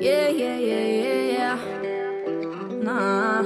Yeah, yeah, yeah, yeah, yeah. Nah.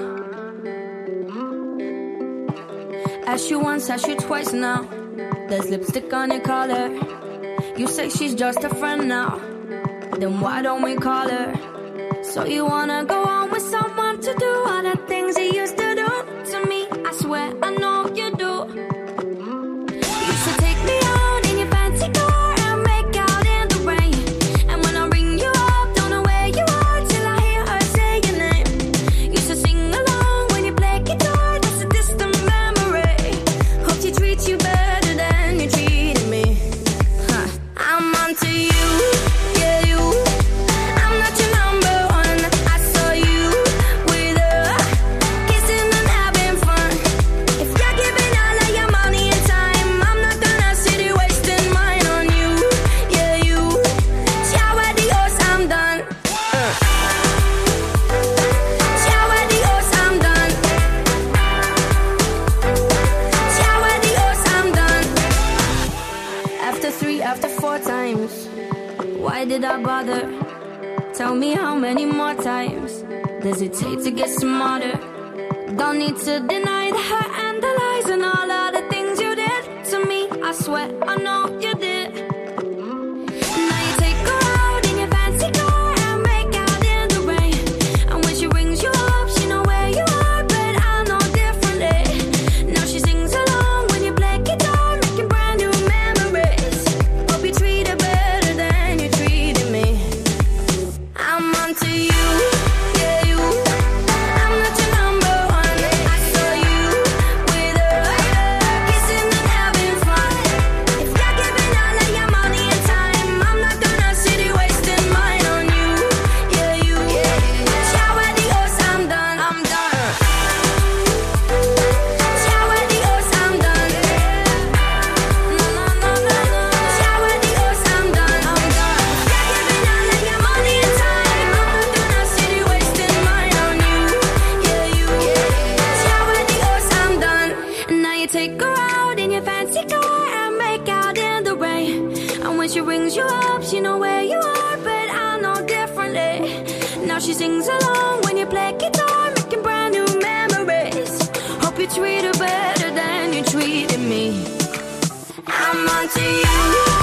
Ask you once, ask you twice now. There's lipstick on your collar. You say she's just a friend now. Then why don't we call her? So you wanna go on with someone to do all the things he used to do to me? I swear I know you do. You should take me out in your fancy car and make out in the rain. And when I ring you up, don't know where you are till I hear her say your name. You should sing along when you play guitar. That's a distant memory. Hope she treats you better than you treated me. I'm onto you, yeah, you. I'm not your number one. I saw you with her, kissing and having fun. If you're giving all of your money and time, I'm not gonna sit here wasting mine on you, yeah, you. Ciao, adios, I'm done. Ciao, adios, I'm done. Ciao, adios, I'm done. After 3, after 4 times, why did I bother? Tell me how many more times does it take to get smarter? Don't need to deny the hurt and the lies and all of the things you did to me. I swear I know you did. Now you take her out in your fancy car and make out in the rain. And when she rings you up, she know where you are, but I know differently. Now she sings along when you play guitar, making brand new memories. Hope you treat her better than you treated me. I'm onto you, yeah, you. I'm not your number one. I saw you with her, kissing and having fun. If you're giving all of your money and time, I'm not gonna sit here wasting mine on you, yeah, you. Ciao, adios, I'm done, I'm done. Ciao, adios, I'm done. No, no, no, no, no. Ciao, adios, I'm done, I'm done. If you're giving all of your money and time, I'm not gonna sit here wasting mine on you, yeah, you. Ciao, adios, I'm done. And now you take her out in your fancy car and make out in the rain. And when she rings you up, she know where you are, but I know differently. Now she sings along when you play guitar, making brand new memories. Hope you treat her better than you treated me. I'm onto you.